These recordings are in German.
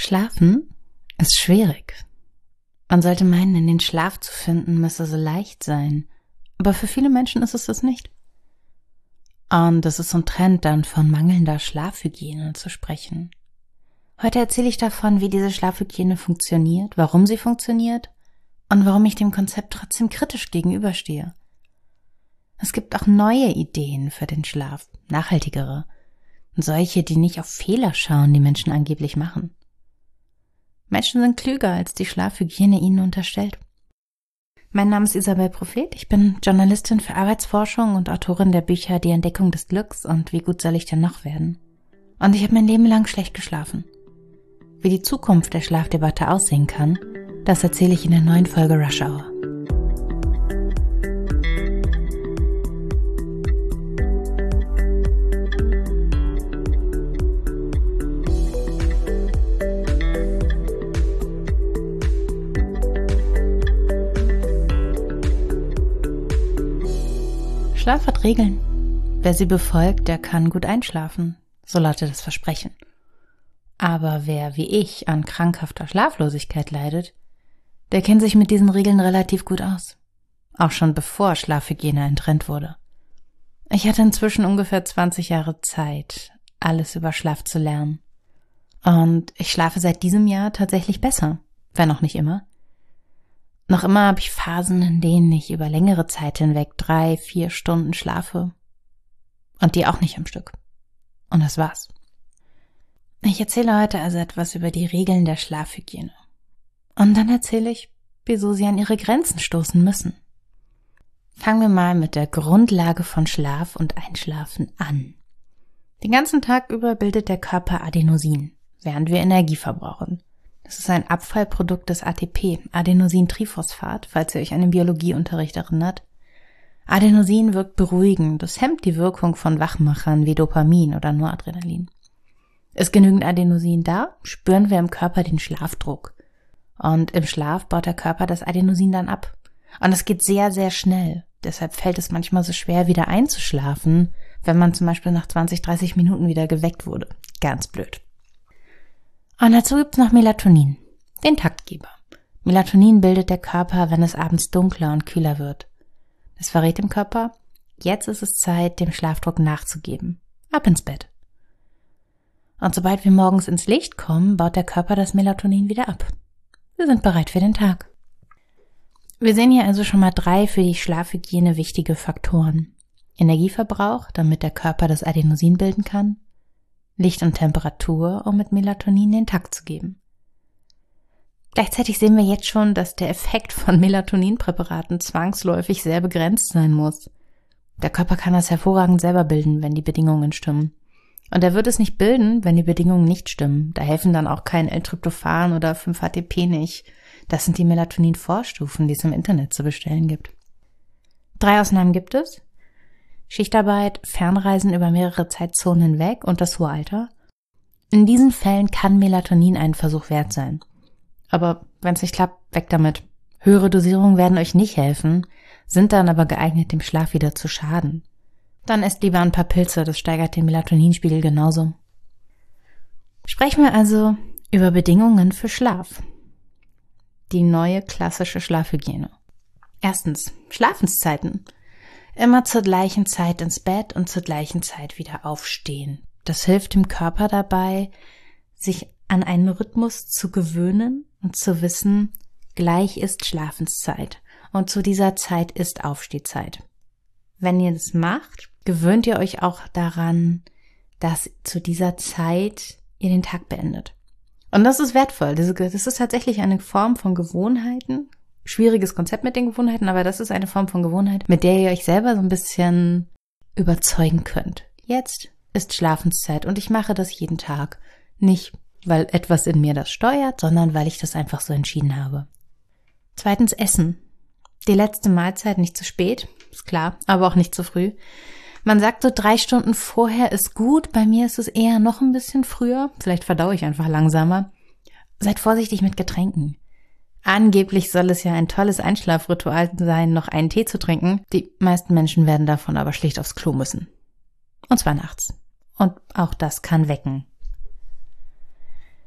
Schlafen ist schwierig. Man sollte meinen, in den Schlaf zu finden, müsse so leicht sein. Aber für viele Menschen ist es das nicht. Und es ist so ein Trend, dann von mangelnder Schlafhygiene zu sprechen. Heute erzähle ich davon, wie diese Schlafhygiene funktioniert, warum sie funktioniert und warum ich dem Konzept trotzdem kritisch gegenüberstehe. Es gibt auch neue Ideen für den Schlaf, nachhaltigere. Und solche, die nicht auf Fehler schauen, die Menschen angeblich machen. Menschen sind klüger, als die Schlafhygiene ihnen unterstellt. Mein Name ist Isabel Prophet, ich bin Journalistin für Arbeitsforschung und Autorin der Bücher Die Entdeckung des Glücks und Wie gut soll ich denn noch werden? Und ich habe mein Leben lang schlecht geschlafen. Wie die Zukunft der Schlafdebatte aussehen kann, das erzähle ich in der neuen Folge Rush Hour. Schlaf hat Regeln. Wer sie befolgt, der kann gut einschlafen. So lautet das Versprechen. Aber wer wie ich an krankhafter Schlaflosigkeit leidet, der kennt sich mit diesen Regeln relativ gut aus. Auch schon bevor Schlafhygiene ein Trend wurde. Ich hatte inzwischen ungefähr 20 Jahre Zeit, alles über Schlaf zu lernen. Und ich schlafe seit diesem Jahr tatsächlich besser, wenn auch nicht immer. Noch immer habe ich Phasen, in denen ich über längere Zeit hinweg 3-4 Stunden schlafe. Und die auch nicht am Stück. Und das war's. Ich erzähle heute also etwas über die Regeln der Schlafhygiene. Und dann erzähle ich, wieso sie an ihre Grenzen stoßen müssen. Fangen wir mal mit der Grundlage von Schlaf und Einschlafen an. Den ganzen Tag über bildet der Körper Adenosin, während wir Energie verbrauchen. Das ist ein Abfallprodukt des ATP, Adenosintriphosphat, falls ihr euch an den Biologieunterricht erinnert. Adenosin wirkt beruhigend, das hemmt die Wirkung von Wachmachern wie Dopamin oder Noradrenalin. Ist genügend Adenosin da, spüren wir im Körper den Schlafdruck. Und im Schlaf baut der Körper das Adenosin dann ab. Und es geht sehr, sehr schnell. Deshalb fällt es manchmal so schwer, wieder einzuschlafen, wenn man zum Beispiel nach 20-30 Minuten wieder geweckt wurde. Ganz blöd. Und dazu gibt's noch Melatonin, den Taktgeber. Melatonin bildet der Körper, wenn es abends dunkler und kühler wird. Es verrät dem Körper, jetzt ist es Zeit, dem Schlafdruck nachzugeben. Ab ins Bett. Und sobald wir morgens ins Licht kommen, baut der Körper das Melatonin wieder ab. Wir sind bereit für den Tag. Wir sehen hier also schon mal 3 für die Schlafhygiene wichtige Faktoren. Energieverbrauch, damit der Körper das Adenosin bilden kann. Licht und Temperatur, um mit Melatonin den Takt zu geben. Gleichzeitig sehen wir jetzt schon, dass der Effekt von Melatoninpräparaten zwangsläufig sehr begrenzt sein muss. Der Körper kann das hervorragend selber bilden, wenn die Bedingungen stimmen. Und er wird es nicht bilden, wenn die Bedingungen nicht stimmen. Da helfen dann auch kein L-Tryptophan oder 5-HTP nicht. Das sind die Melatonin-Vorstufen, die es im Internet zu bestellen gibt. 3 Ausnahmen gibt es. Schichtarbeit, Fernreisen über mehrere Zeitzonen hinweg und das hohe Alter. In diesen Fällen kann Melatonin einen Versuch wert sein. Aber wenn es nicht klappt, weg damit. Höhere Dosierungen werden euch nicht helfen, sind dann aber geeignet, dem Schlaf wieder zu schaden. Dann esst lieber ein paar Pilze, das steigert den Melatoninspiegel genauso. Sprechen wir also über Bedingungen für Schlaf. Die neue klassische Schlafhygiene. Erstens, Schlafenszeiten. Immer zur gleichen Zeit ins Bett und zur gleichen Zeit wieder aufstehen. Das hilft dem Körper dabei, sich an einen Rhythmus zu gewöhnen und zu wissen, gleich ist Schlafenszeit und zu dieser Zeit ist Aufstehzeit. Wenn ihr das macht, gewöhnt ihr euch auch daran, dass zu dieser Zeit ihr den Tag beendet. Und das ist wertvoll. Das ist tatsächlich eine Form von Gewohnheiten. Schwieriges Konzept mit den Gewohnheiten, aber das ist eine Form von Gewohnheit, mit der ihr euch selber so ein bisschen überzeugen könnt. Jetzt ist Schlafenszeit und ich mache das jeden Tag. Nicht, weil etwas in mir das steuert, sondern weil ich das einfach so entschieden habe. Zweitens, Essen. Die letzte Mahlzeit nicht zu spät, ist klar, aber auch nicht zu früh. Man sagt so 3 Stunden vorher ist gut, bei mir ist es eher noch ein bisschen früher. Vielleicht verdaue ich einfach langsamer. Seid vorsichtig mit Getränken. Angeblich soll es ja ein tolles Einschlafritual sein, noch einen Tee zu trinken. Die meisten Menschen werden davon aber schlicht aufs Klo müssen. Und zwar nachts. Und auch das kann wecken.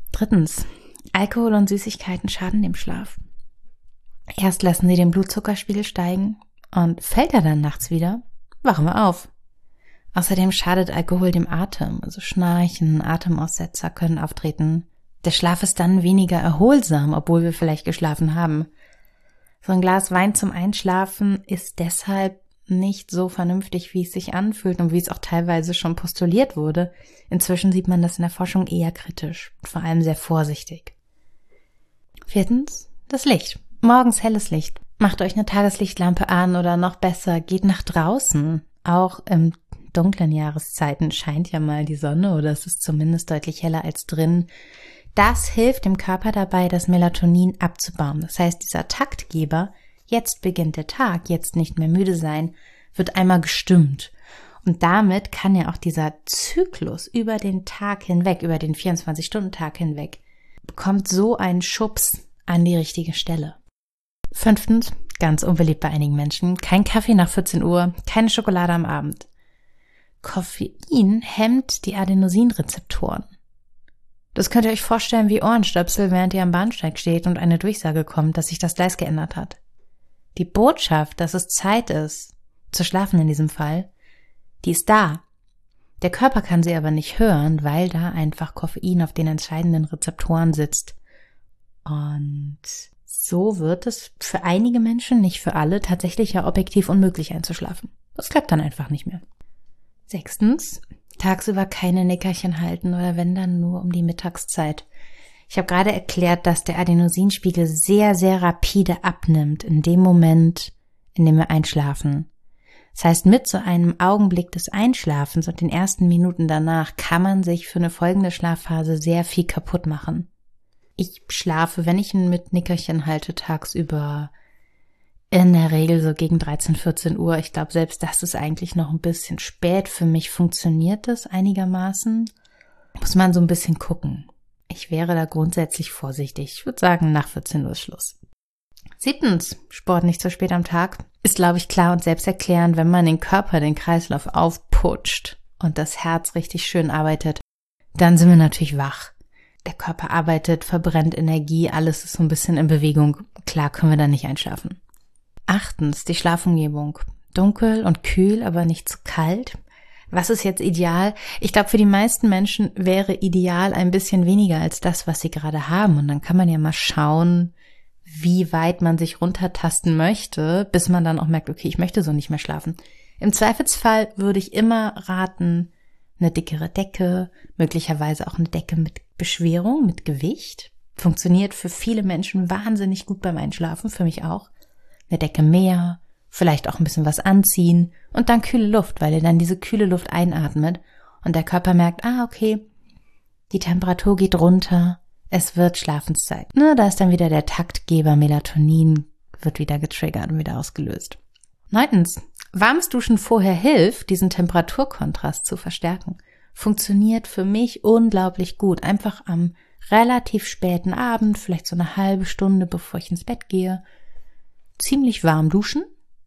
Drittens, Alkohol und Süßigkeiten schaden dem Schlaf. Erst lassen sie den Blutzuckerspiegel steigen und fällt er dann nachts wieder, wachen wir auf. Außerdem schadet Alkohol dem Atem, also Schnarchen, Atemaussetzer können auftreten. Der Schlaf ist dann weniger erholsam, obwohl wir vielleicht geschlafen haben. So ein Glas Wein zum Einschlafen ist deshalb nicht so vernünftig, wie es sich anfühlt und wie es auch teilweise schon postuliert wurde. Inzwischen sieht man das in der Forschung eher kritisch, vor allem sehr vorsichtig. Viertens, das Licht. Morgens helles Licht. Macht euch eine Tageslichtlampe an oder noch besser, geht nach draußen. Auch im dunklen Jahreszeiten scheint ja mal die Sonne oder es ist zumindest deutlich heller als drin. Das hilft dem Körper dabei, das Melatonin abzubauen. Das heißt, dieser Taktgeber, jetzt beginnt der Tag, jetzt nicht mehr müde sein, wird einmal gestimmt. Und damit kann ja auch dieser Zyklus über den Tag hinweg, über den 24-Stunden-Tag hinweg, bekommt so einen Schubs an die richtige Stelle. Fünftens, ganz unbeliebt bei einigen Menschen, kein Kaffee nach 14 Uhr, keine Schokolade am Abend. Koffein hemmt die Adenosinrezeptoren. Das könnt ihr euch vorstellen wie Ohrenstöpsel, während ihr am Bahnsteig steht und eine Durchsage kommt, dass sich das Gleis geändert hat. Die Botschaft, dass es Zeit ist, zu schlafen in diesem Fall, die ist da. Der Körper kann sie aber nicht hören, weil da einfach Koffein auf den entscheidenden Rezeptoren sitzt. Und so wird es für einige Menschen, nicht für alle, tatsächlich ja objektiv unmöglich einzuschlafen. Das klappt dann einfach nicht mehr. Sechstens, tagsüber keine Nickerchen halten oder wenn dann nur um die Mittagszeit. Ich habe gerade erklärt, dass der Adenosinspiegel sehr, sehr rapide abnimmt in dem Moment, in dem wir einschlafen. Das heißt, mit so einem Augenblick des Einschlafens und den ersten Minuten danach kann man sich für eine folgende Schlafphase sehr viel kaputt machen. Ich schlafe, wenn ich mit Nickerchen halte, tagsüber in der Regel so gegen 13, 14 Uhr. Ich glaube, selbst das ist eigentlich noch ein bisschen spät. Für mich funktioniert das einigermaßen. Muss man so ein bisschen gucken. Ich wäre da grundsätzlich vorsichtig. Ich würde sagen, nach 14 Uhr ist Schluss. Siebtens, Sport nicht so spät am Tag. Ist, glaube ich, klar und selbsterklärend, wenn man den Körper, den Kreislauf aufputscht und das Herz richtig schön arbeitet, dann sind wir natürlich wach. Der Körper arbeitet, verbrennt Energie, alles ist so ein bisschen in Bewegung. Klar können wir dann nicht einschlafen. Achtens, die Schlafumgebung. Dunkel und kühl, aber nicht zu kalt. Was ist jetzt ideal? Ich glaube, für die meisten Menschen wäre ideal ein bisschen weniger als das, was sie gerade haben. Und dann kann man ja mal schauen, wie weit man sich runtertasten möchte, bis man dann auch merkt, okay, ich möchte so nicht mehr schlafen. Im Zweifelsfall würde ich immer raten, eine dickere Decke, möglicherweise auch eine Decke mit Beschwerung, mit Gewicht. Funktioniert für viele Menschen wahnsinnig gut beim Einschlafen, für mich auch. Eine Decke mehr, vielleicht auch ein bisschen was anziehen und dann kühle Luft, weil ihr dann diese kühle Luft einatmet und der Körper merkt, okay, die Temperatur geht runter, es wird Schlafenszeit. Da ist dann wieder der Taktgeber Melatonin, wird wieder getriggert und wieder ausgelöst. 9. Warmes Duschen vorher hilft, diesen Temperaturkontrast zu verstärken. Funktioniert für mich unglaublich gut. Einfach am relativ späten Abend, vielleicht so eine halbe Stunde, bevor ich ins Bett gehe, ziemlich warm duschen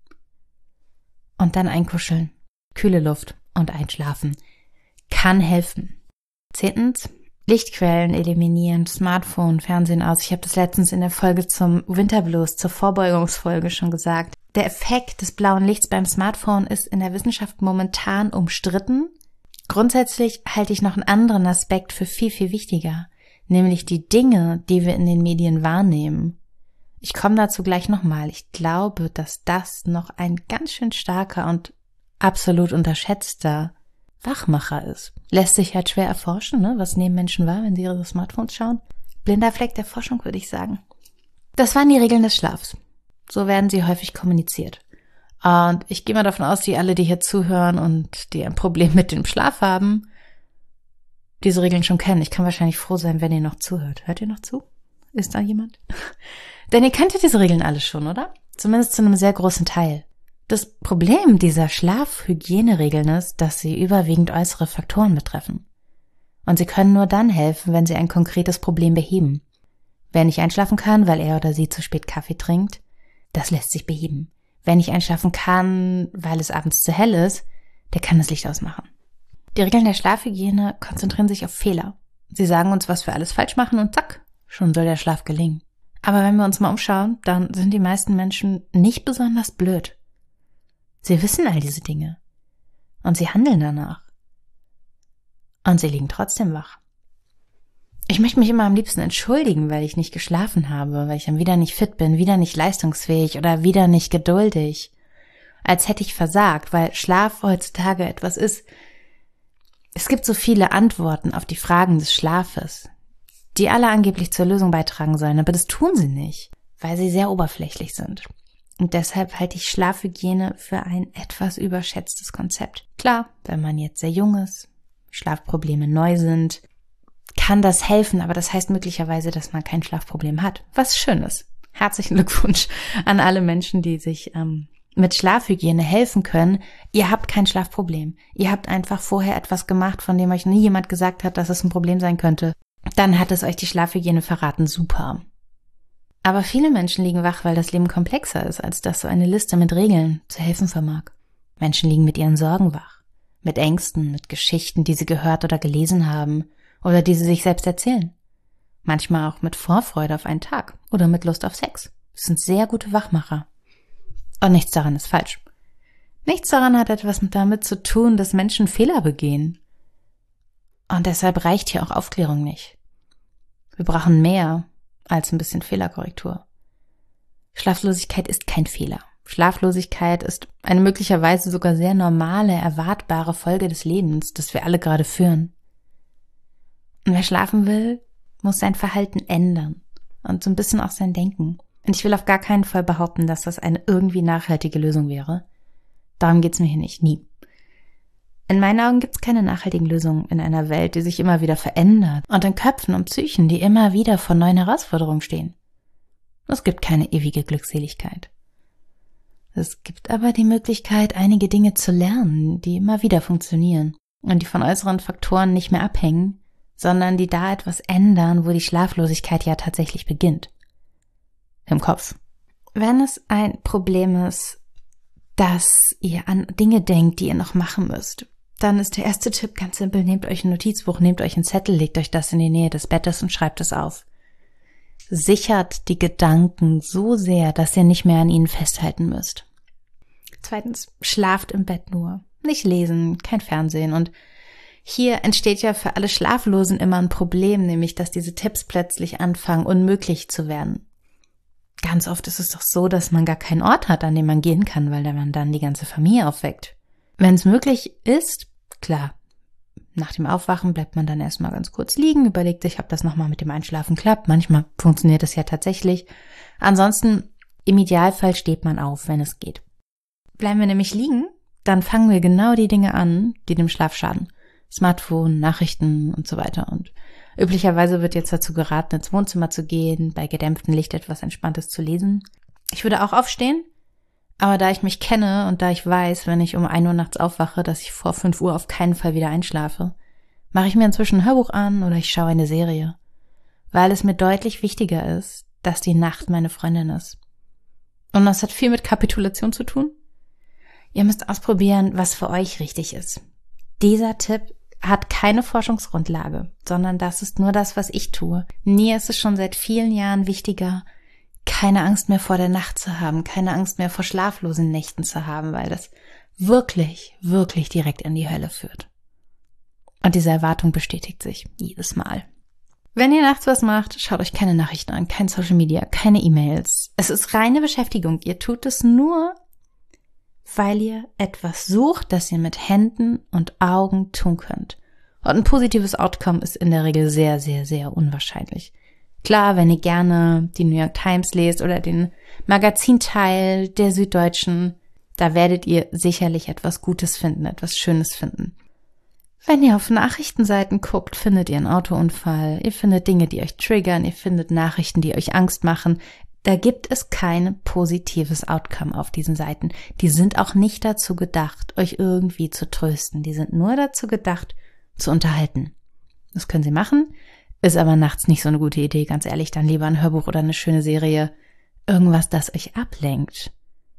und dann einkuscheln. Kühle Luft und einschlafen. Kann helfen. 10. Lichtquellen eliminieren, Smartphone, Fernsehen aus. Ich habe das letztens in der Folge zum Winterblues, zur Vorbeugungsfolge schon gesagt. Der Effekt des blauen Lichts beim Smartphone ist in der Wissenschaft momentan umstritten. Grundsätzlich halte ich noch einen anderen Aspekt für viel, viel wichtiger, nämlich die Dinge, die wir in den Medien wahrnehmen. Ich komme dazu gleich nochmal. Ich glaube, dass das noch ein ganz schön starker und absolut unterschätzter Wachmacher ist. Lässt sich halt schwer erforschen, ne? Was nehmen Menschen wahr, wenn sie ihre Smartphones schauen? Blinder Fleck der Forschung, würde ich sagen. Das waren die Regeln des Schlafs. So werden sie häufig kommuniziert. Und ich gehe mal davon aus, die alle, die hier zuhören und die ein Problem mit dem Schlaf haben, diese Regeln schon kennen. Ich kann wahrscheinlich froh sein, wenn ihr noch zuhört. Hört ihr noch zu? Ist da jemand? Denn ihr kennt ja diese Regeln alle schon, oder? Zumindest zu einem sehr großen Teil. Das Problem dieser Schlafhygieneregeln ist, dass sie überwiegend äußere Faktoren betreffen. Und sie können nur dann helfen, wenn sie ein konkretes Problem beheben. Wer nicht einschlafen kann, weil er oder sie zu spät Kaffee trinkt, das lässt sich beheben. Wer nicht einschlafen kann, weil es abends zu hell ist, der kann das Licht ausmachen. Die Regeln der Schlafhygiene konzentrieren sich auf Fehler. Sie sagen uns, was wir alles falsch machen und zack, schon soll der Schlaf gelingen. Aber wenn wir uns mal umschauen, dann sind die meisten Menschen nicht besonders blöd. Sie wissen all diese Dinge und sie handeln danach. Und sie liegen trotzdem wach. Ich möchte mich immer am liebsten entschuldigen, weil ich nicht geschlafen habe, weil ich dann wieder nicht fit bin, wieder nicht leistungsfähig oder wieder nicht geduldig. Als hätte ich versagt, weil Schlaf heutzutage etwas ist. Es gibt so viele Antworten auf die Fragen des Schlafes, die alle angeblich zur Lösung beitragen sollen, aber das tun sie nicht, weil sie sehr oberflächlich sind. Und deshalb halte ich Schlafhygiene für ein etwas überschätztes Konzept. Klar, wenn man jetzt sehr jung ist, Schlafprobleme neu sind, kann das helfen, aber das heißt möglicherweise, dass man kein Schlafproblem hat. Was schön ist. Herzlichen Glückwunsch an alle Menschen, die sich mit Schlafhygiene helfen können. Ihr habt kein Schlafproblem. Ihr habt einfach vorher etwas gemacht, von dem euch nie jemand gesagt hat, dass es ein Problem sein könnte. Dann hat es euch die Schlafhygiene verraten. Super. Aber viele Menschen liegen wach, weil das Leben komplexer ist, als dass so eine Liste mit Regeln zu helfen vermag. Menschen liegen mit ihren Sorgen wach, mit Ängsten, mit Geschichten, die sie gehört oder gelesen haben oder die sie sich selbst erzählen. Manchmal auch mit Vorfreude auf einen Tag oder mit Lust auf Sex. Das sind sehr gute Wachmacher. Und nichts daran ist falsch. Nichts daran hat etwas damit zu tun, dass Menschen Fehler begehen. Und deshalb reicht hier auch Aufklärung nicht. Wir brauchen mehr als ein bisschen Fehlerkorrektur. Schlaflosigkeit ist kein Fehler. Schlaflosigkeit ist eine möglicherweise sogar sehr normale, erwartbare Folge des Lebens, das wir alle gerade führen. Und wer schlafen will, muss sein Verhalten ändern und so ein bisschen auch sein Denken. Und ich will auf gar keinen Fall behaupten, dass das eine irgendwie nachhaltige Lösung wäre. Darum geht's mir hier nicht, nie. In meinen Augen gibt's keine nachhaltigen Lösungen in einer Welt, die sich immer wieder verändert und in Köpfen und Psychen, die immer wieder vor neuen Herausforderungen stehen. Es gibt keine ewige Glückseligkeit. Es gibt aber die Möglichkeit, einige Dinge zu lernen, die immer wieder funktionieren und die von äußeren Faktoren nicht mehr abhängen, sondern die da etwas ändern, wo die Schlaflosigkeit ja tatsächlich beginnt. Im Kopf. Wenn es ein Problem ist, dass ihr an Dinge denkt, die ihr noch machen müsst, dann ist der erste Tipp ganz simpel: Nehmt euch ein Notizbuch, nehmt euch einen Zettel, legt euch das in die Nähe des Bettes und schreibt es auf. Sichert die Gedanken so sehr, dass ihr nicht mehr an ihnen festhalten müsst. Zweitens, schlaft im Bett nur. Nicht lesen, kein Fernsehen. Und hier entsteht ja für alle Schlaflosen immer ein Problem, nämlich dass diese Tipps plötzlich anfangen, unmöglich zu werden. Ganz oft ist es doch so, dass man gar keinen Ort hat, an dem man gehen kann, weil man dann die ganze Familie aufweckt. Wenn es möglich ist, klar, nach dem Aufwachen bleibt man dann erstmal ganz kurz liegen, überlegt sich, ob das nochmal mit dem Einschlafen klappt. Manchmal funktioniert es ja tatsächlich. Ansonsten, im Idealfall steht man auf, wenn es geht. Bleiben wir nämlich liegen, dann fangen wir genau die Dinge an, die dem Schlaf schaden. Smartphone, Nachrichten und so weiter. Und üblicherweise wird jetzt dazu geraten, ins Wohnzimmer zu gehen, bei gedämpftem Licht etwas Entspanntes zu lesen. Ich würde auch aufstehen, aber da ich mich kenne und da ich weiß, wenn ich um 1 Uhr nachts aufwache, dass ich vor 5 Uhr auf keinen Fall wieder einschlafe, mache ich mir inzwischen ein Hörbuch an oder ich schaue eine Serie, weil es mir deutlich wichtiger ist, dass die Nacht meine Freundin ist. Und das hat viel mit Kapitulation zu tun. Ihr müsst ausprobieren, was für euch richtig ist. Dieser Tipp hat keine Forschungsgrundlage, sondern das ist nur das, was ich tue. Mir ist es schon seit vielen Jahren wichtiger, keine Angst mehr vor der Nacht zu haben, keine Angst mehr vor schlaflosen Nächten zu haben, weil das wirklich, wirklich direkt in die Hölle führt. Und diese Erwartung bestätigt sich jedes Mal. Wenn ihr nachts was macht, schaut euch keine Nachrichten an, kein Social Media, keine E-Mails. Es ist reine Beschäftigung. Ihr tut es nur, weil ihr etwas sucht, das ihr mit Händen und Augen tun könnt. Und ein positives Outcome ist in der Regel sehr, sehr, sehr unwahrscheinlich. Klar, wenn ihr gerne die New York Times lest oder den Magazinteil der Süddeutschen, da werdet ihr sicherlich etwas Gutes finden, etwas Schönes finden. Wenn ihr auf Nachrichtenseiten guckt, findet ihr einen Autounfall, ihr findet Dinge, die euch triggern, ihr findet Nachrichten, die euch Angst machen. Da gibt es kein positives Outcome auf diesen Seiten. Die sind auch nicht dazu gedacht, euch irgendwie zu trösten. Die sind nur dazu gedacht, zu unterhalten. Das können sie machen, ist aber nachts nicht so eine gute Idee, ganz ehrlich. Dann lieber ein Hörbuch oder eine schöne Serie. Irgendwas, das euch ablenkt.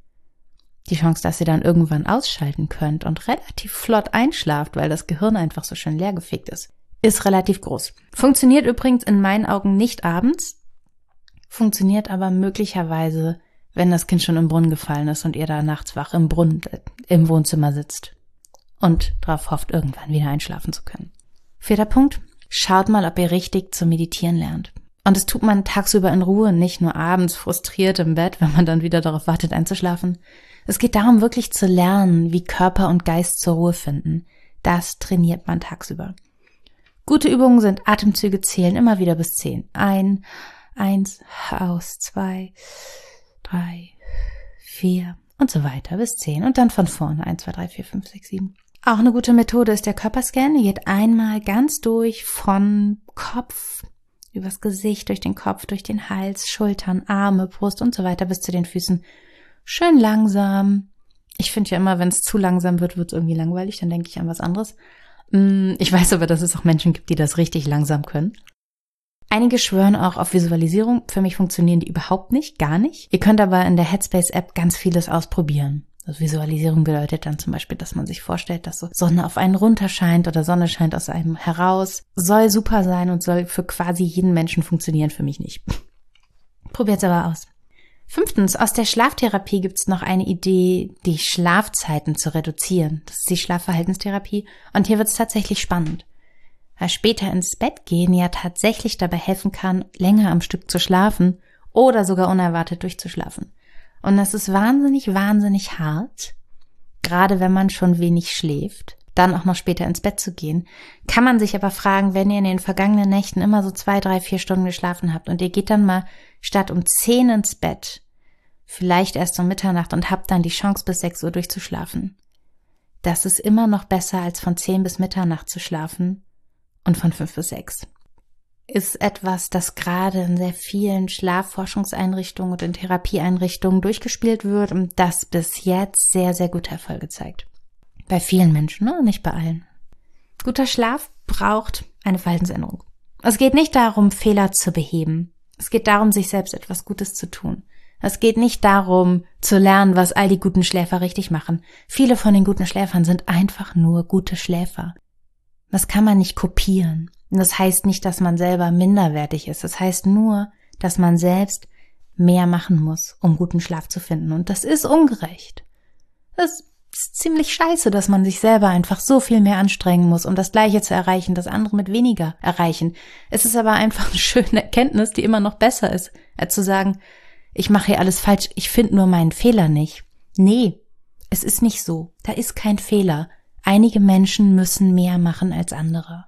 Die Chance, dass ihr dann irgendwann ausschalten könnt und relativ flott einschlaft, weil das Gehirn einfach so schön leergefegt ist ist relativ groß. Funktioniert übrigens in meinen Augen nicht abends, funktioniert aber möglicherweise, wenn das Kind schon im Brunnen gefallen ist und ihr da nachts wach im Wohnzimmer sitzt und darauf hofft, irgendwann wieder einschlafen zu können. 4. Punkt. Schaut mal, ob ihr richtig zu meditieren lernt. Und das tut man tagsüber in Ruhe, nicht nur abends frustriert im Bett, wenn man dann wieder darauf wartet, einzuschlafen. Es geht darum, wirklich zu lernen, wie Körper und Geist zur Ruhe finden. Das trainiert man tagsüber. Gute Übungen sind Atemzüge zählen, immer wieder bis 10. 1, aus, 2, 3, 4 und so weiter bis 10. Und dann von vorne 1, 2, 3, 4, 5, 6, 7. Auch eine gute Methode ist der Körperscan. Ihr geht einmal ganz durch von Kopf, übers Gesicht, durch den Kopf, durch den Hals, Schultern, Arme, Brust und so weiter bis zu den Füßen. Schön langsam. Ich finde ja immer, wenn es zu langsam wird, wird es irgendwie langweilig. Dann denke ich an was anderes. Ich weiß aber, dass es auch Menschen gibt, die das richtig langsam können. Einige schwören auch auf Visualisierung. Für mich funktionieren die überhaupt nicht, gar nicht. Ihr könnt aber in der Headspace-App ganz vieles ausprobieren. Also Visualisierung bedeutet dann zum Beispiel, dass man sich vorstellt, dass so Sonne auf einen runterscheint oder Sonne scheint aus einem heraus. Soll super sein und soll für quasi jeden Menschen funktionieren, für mich nicht. Probiert's aber aus. 5. Aus der Schlaftherapie gibt's noch eine Idee, die Schlafzeiten zu reduzieren. Das ist die Schlafverhaltenstherapie und hier wird's tatsächlich spannend. Weil später ins Bett gehen ja tatsächlich dabei helfen kann, länger am Stück zu schlafen oder sogar unerwartet durchzuschlafen. Und das ist wahnsinnig, wahnsinnig hart, gerade wenn man schon wenig schläft, dann auch noch später ins Bett zu gehen. Kann man sich aber fragen, wenn ihr in den vergangenen Nächten immer so 2, 3, 4 Stunden geschlafen habt und ihr geht dann mal statt um 10 ins Bett, vielleicht erst um Mitternacht und habt dann die Chance bis 6 Uhr durchzuschlafen. Das ist immer noch besser, als von 10 bis Mitternacht zu schlafen und von 5 bis 6. Ist etwas, das gerade in sehr vielen Schlafforschungseinrichtungen und in Therapieeinrichtungen durchgespielt wird und das bis jetzt sehr, sehr gute Erfolge zeigt. Bei vielen Menschen, ne? Nicht bei allen. Guter Schlaf braucht eine Verhaltensänderung. Es geht nicht darum, Fehler zu beheben. Es geht darum, sich selbst etwas Gutes zu tun. Es geht nicht darum, zu lernen, was all die guten Schläfer richtig machen. Viele von den guten Schläfern sind einfach nur gute Schläfer. Das kann man nicht kopieren. Und das heißt nicht, dass man selber minderwertig ist. Das heißt nur, dass man selbst mehr machen muss, um guten Schlaf zu finden. Und das ist ungerecht. Das ist ziemlich scheiße, dass man sich selber einfach so viel mehr anstrengen muss, um das Gleiche zu erreichen, das andere mit weniger erreichen. Es ist aber einfach eine schöne Erkenntnis, die immer noch besser ist, als zu sagen, ich mache hier alles falsch, ich finde nur meinen Fehler nicht. Nee, es ist nicht so. Da ist kein Fehler. Einige Menschen müssen mehr machen als andere.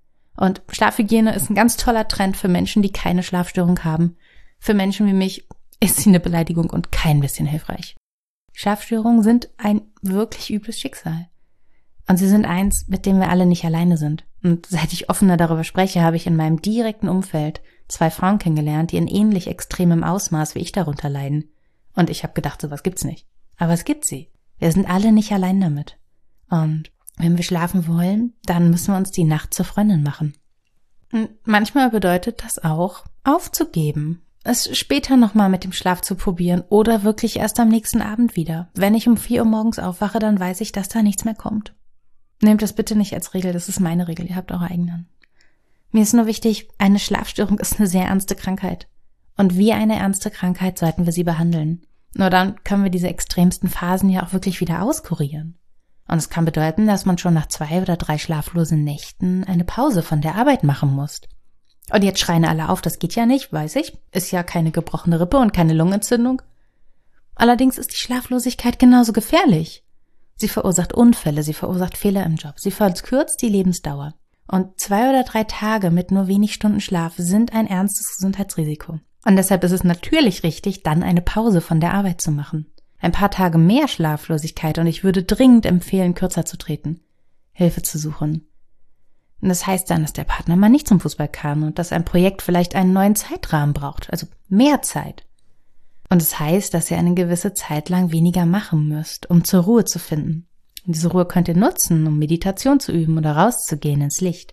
Und Schlafhygiene ist ein ganz toller Trend für Menschen, die keine Schlafstörung haben. Für Menschen wie mich ist sie eine Beleidigung und kein bisschen hilfreich. Schlafstörungen sind ein wirklich übles Schicksal. Und sie sind eins, mit dem wir alle nicht alleine sind. Und seit ich offener darüber spreche, habe ich in meinem direkten Umfeld 2 Frauen kennengelernt, die in ähnlich extremem Ausmaß wie ich darunter leiden. Und ich habe gedacht, sowas gibt's nicht. Aber es gibt sie. Wir sind alle nicht allein damit. Und wenn wir schlafen wollen, dann müssen wir uns die Nacht zur Freundin machen. Und manchmal bedeutet das auch, aufzugeben. Es später nochmal mit dem Schlaf zu probieren oder wirklich erst am nächsten Abend wieder. Wenn ich um 4 Uhr morgens aufwache, dann weiß ich, dass da nichts mehr kommt. Nehmt das bitte nicht als Regel, das ist meine Regel, ihr habt eure eigenen. Mir ist nur wichtig, eine Schlafstörung ist eine sehr ernste Krankheit. Und wie eine ernste Krankheit sollten wir sie behandeln. Nur dann können wir diese extremsten Phasen ja auch wirklich wieder auskurieren. Und es kann bedeuten, dass man schon nach 2 oder 3 schlaflosen Nächten eine Pause von der Arbeit machen muss. Und jetzt schreien alle auf, das geht ja nicht, weiß ich. Ist ja keine gebrochene Rippe und keine Lungenentzündung. Allerdings ist die Schlaflosigkeit genauso gefährlich. Sie verursacht Unfälle, sie verursacht Fehler im Job, sie verkürzt die Lebensdauer. Und 2 oder 3 Tage mit nur wenig Stunden Schlaf sind ein ernstes Gesundheitsrisiko. Und deshalb ist es natürlich richtig, dann eine Pause von der Arbeit zu machen. Ein paar Tage mehr Schlaflosigkeit und ich würde dringend empfehlen, kürzer zu treten, Hilfe zu suchen. Und das heißt dann, dass der Partner mal nicht zum Fußball kann und dass ein Projekt vielleicht einen neuen Zeitrahmen braucht, also mehr Zeit. Und es heißt, dass ihr eine gewisse Zeit lang weniger machen müsst, um zur Ruhe zu finden. Und diese Ruhe könnt ihr nutzen, um Meditation zu üben oder rauszugehen ins Licht.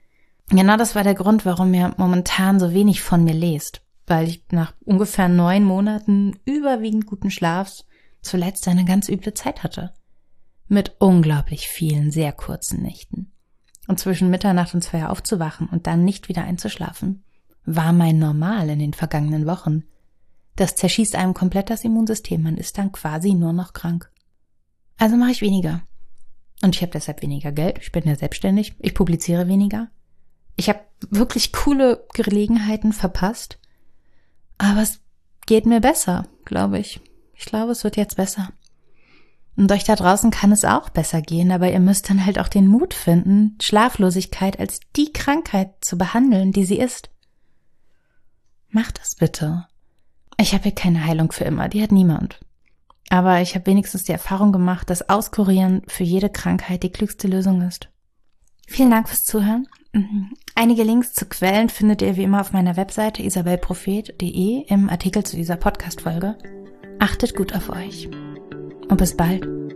Genau das war der Grund, warum ihr momentan so wenig von mir lest, weil ich nach ungefähr 9 Monaten überwiegend guten Schlafs zuletzt eine ganz üble Zeit hatte. Mit unglaublich vielen, sehr kurzen Nächten. Und zwischen Mitternacht und 2 aufzuwachen und dann nicht wieder einzuschlafen, war mein Normal in den vergangenen Wochen. Das zerschießt einem komplett das Immunsystem, man ist dann quasi nur noch krank. Also mache ich weniger. Und ich habe deshalb weniger Geld, ich bin ja selbstständig, ich publiziere weniger. Ich habe wirklich coole Gelegenheiten verpasst, aber es geht mir besser, glaube ich. Ich glaube, es wird jetzt besser. Und euch da draußen kann es auch besser gehen, aber ihr müsst dann halt auch den Mut finden, Schlaflosigkeit als die Krankheit zu behandeln, die sie ist. Macht das bitte. Ich habe hier keine Heilung für immer, die hat niemand. Aber ich habe wenigstens die Erfahrung gemacht, dass Auskurieren für jede Krankheit die klügste Lösung ist. Vielen Dank fürs Zuhören. Einige Links zu Quellen findet ihr wie immer auf meiner Webseite isabelprophet.de im Artikel zu dieser Podcast-Folge. Achtet gut auf euch und bis bald.